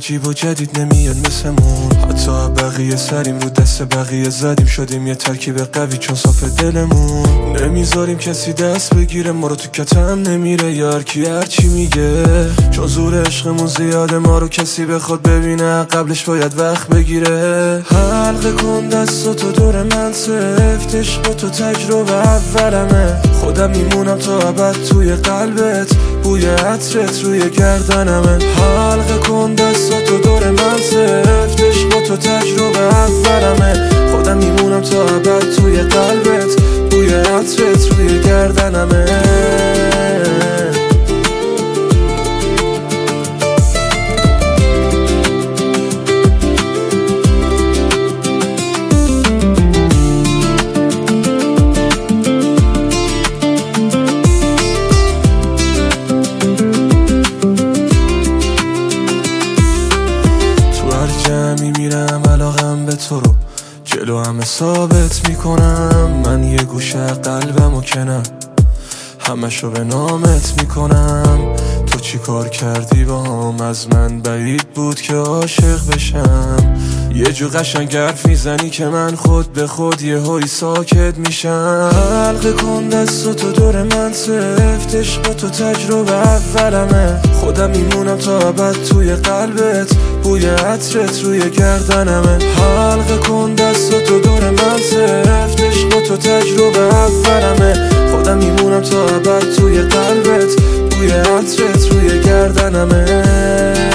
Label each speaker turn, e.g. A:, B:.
A: عجیب و جدید نمیاد مثلمون. حتی بقیه سریم رو دست بقیه زدیم، شدیم یه ترکیب قوی چون صاف دلمون. نمیذاریم کسی دست بگیره ما رو، تو کتم نمیره یار کی هرچی میگه، چون زور عشقمون زیاده ما رو کسی بخواد ببینه قبلش باید وقت بگیره. حلقه کن دستاتو دور من، سفت عشق تو تجربه اولمه، خودم میمونم تا ابد توی قلبت، بوی عطرت روی گردنمه. حلقه کن دستاتو دور من، سفت عشق تو تجربه اولمه، خودم میمونم تا ابد توی قلبت، بوی عطرت روی گردنمه. میمیرم علاقم به تو رو جلو همه ثابت میکنم، من یه گوشه قلبم و کنم همشو به نامت میکنم. تو چی کار کردی با هم، از من بعید بود که عاشق بشم. یه جو قشنگ حرف میزنی که من خود به خود یه هایی ساکت میشم. حلقه کن دستاتو دور من، سفت عشق تو تجربه اولمه، خودم میمونم تا ابد توی قلبت، بوی عطرت روی گردنمه. حلقه کن دستاتو دور من، سفت عشق تو تجربه اولمه، خودم میمونم تا ابد توی قلبت، بوی عطرت روی گردنمه.